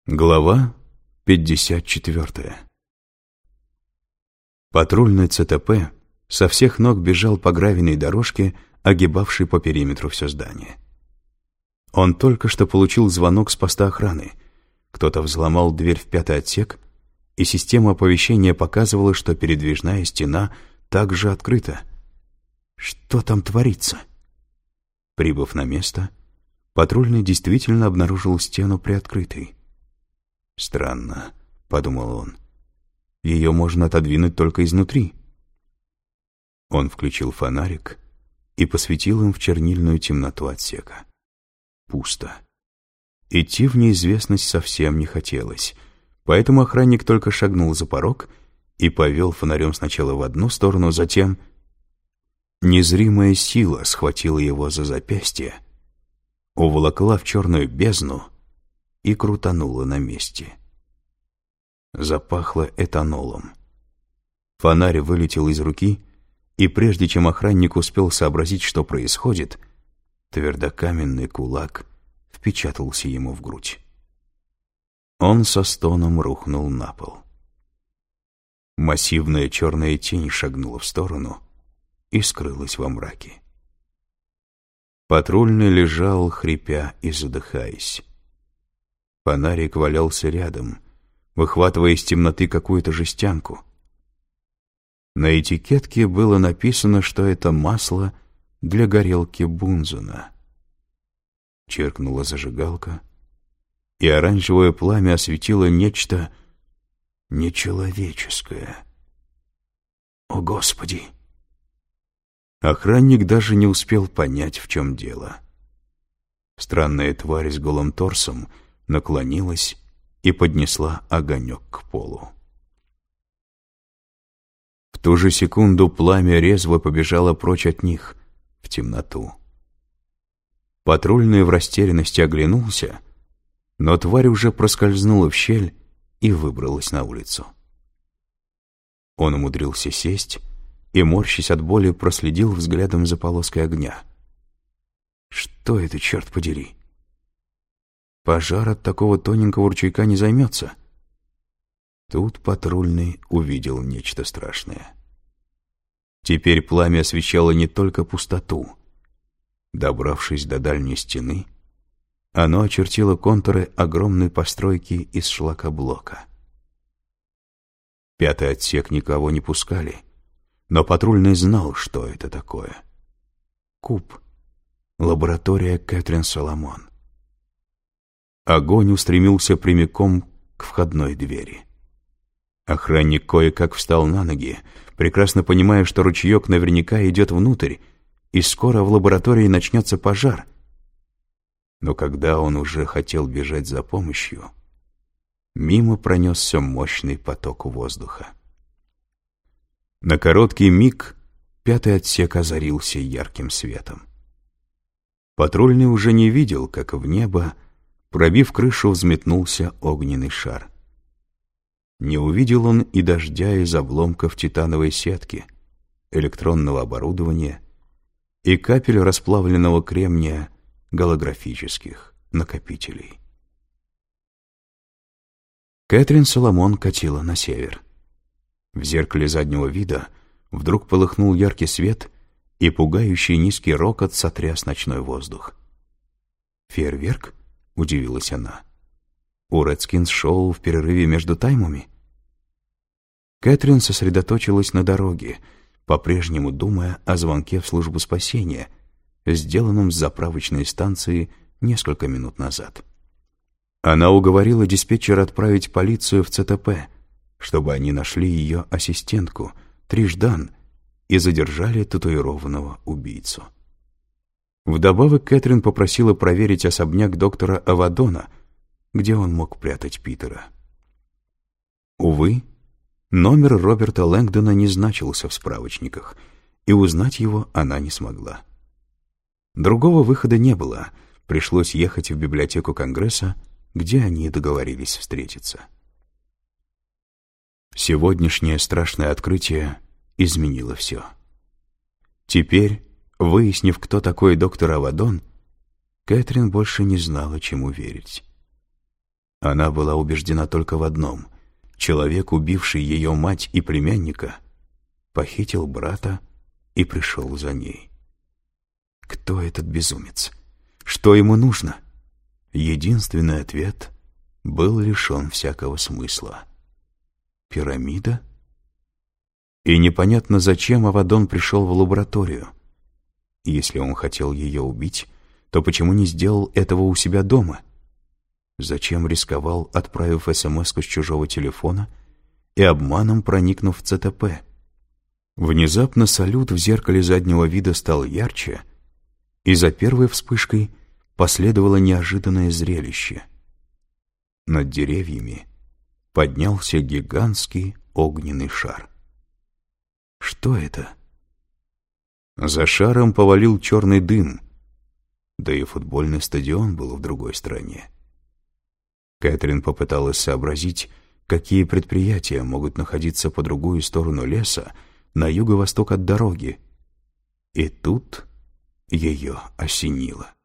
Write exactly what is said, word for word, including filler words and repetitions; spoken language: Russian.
Глава пятьдесят четвёртая. Патрульный ЦТП со всех ног бежал по гравийной дорожке, огибавшей по периметру все здание. Он только что получил звонок с поста охраны. Кто-то взломал дверь в пятый отсек, и система оповещения показывала, что передвижная стена также открыта. Что там творится? Прибыв на место, патрульный действительно обнаружил стену приоткрытой. «Странно», — подумал он. «Ее можно отодвинуть только изнутри». Он включил фонарик и посветил им в чернильную темноту отсека. Пусто. Идти в неизвестность совсем не хотелось, поэтому охранник только шагнул за порог и повел фонарем сначала в одну сторону, затем... Незримая сила схватила его за запястье, уволокла в черную бездну и крутанула на месте. Запахло этанолом. Фонарь вылетел из руки, и прежде чем охранник успел сообразить, что происходит, твердокаменный кулак впечатался ему в грудь. Он со стоном рухнул на пол. Массивная черная тень шагнула в сторону и скрылась во мраке. Патрульный лежал, хрипя и задыхаясь. Фонарик валялся рядом, выхватывая из темноты какую-то жестянку. На этикетке было написано, что это масло для горелки Бунзена. Чиркнула зажигалка, и оранжевое пламя осветило нечто нечеловеческое. О, Господи! Охранник даже не успел понять, в чем дело. Странная тварь с голым торсом наклонилась и поднесла огонек к полу. В ту же секунду пламя резво побежало прочь от них, в темноту. Патрульный в растерянности оглянулся, но тварь уже проскользнула в щель и выбралась на улицу. Он умудрился сесть и, морщась от боли, проследил взглядом за полоской огня. Что это, черт подери? Пожар от такого тоненького ручейка не займется. Тут патрульный увидел нечто страшное. Теперь пламя освещало не только пустоту. Добравшись до дальней стены, оно очертило контуры огромной постройки из шлакоблока. Пятый отсек никого не пускали, но патрульный знал, что это такое. Куб. Лаборатория Кэтрин Соломон. Огонь устремился прямиком к входной двери. Охранник кое-как встал на ноги, прекрасно понимая, что ручеек наверняка идет внутрь, и скоро в лаборатории начнется пожар. Но когда он уже хотел бежать за помощью, мимо пронесся мощный поток воздуха. На короткий миг пятый отсек озарился ярким светом. Патрульный уже не видел, как в небо, пробив крышу, взметнулся огненный шар. Не увидел он и дождя из обломков титановой сетки, электронного оборудования и капель расплавленного кремния голографических накопителей. Кэтрин Соломон катила на север. В зеркале заднего вида вдруг полыхнул яркий свет, и пугающий низкий рокот сотряс ночной воздух. «Фейерверк?» — удивилась она. «У Редскинс шоу в перерыве между таймами?» Кэтрин сосредоточилась на дороге, по-прежнему думая о звонке в службу спасения, сделанном с заправочной станции несколько минут назад. Она уговорила диспетчера отправить полицию в ЦТП, чтобы они нашли ее ассистентку, Триш-Дан, и задержали татуированного убийцу. Вдобавок Кэтрин попросила проверить особняк доктора Авадона, где он мог прятать Питера. Увы, номер Роберта Лэнгдона не значился в справочниках, и узнать его она не смогла. Другого выхода не было, пришлось ехать в библиотеку Конгресса, где они договорились встретиться. Сегодняшнее страшное открытие изменило все. Теперь, выяснив, кто такой доктор Авадон, Кэтрин больше не знала, чему верить. Она была убеждена только в одном: человек, убивший ее мать и племянника, похитил брата и пришел за ней. Кто этот безумец? Что ему нужно? Единственный ответ был лишен всякого смысла. Пирамида? И непонятно, зачем Авадон пришел в лабораторию. Если он хотел ее убить, то почему не сделал этого у себя дома? Зачем рисковал, отправив эс-эм-эску с чужого телефона и обманом проникнув в ЦТП? Внезапно салют в зеркале заднего вида стал ярче, и за первой вспышкой последовало неожиданное зрелище. Над деревьями поднялся гигантский огненный шар. Что это? За шаром повалил черный дым, да и футбольный стадион был в другой стране. Кэтрин попыталась сообразить, какие предприятия могут находиться по другую сторону леса, на юго-восток от дороги. И тут ее осенило.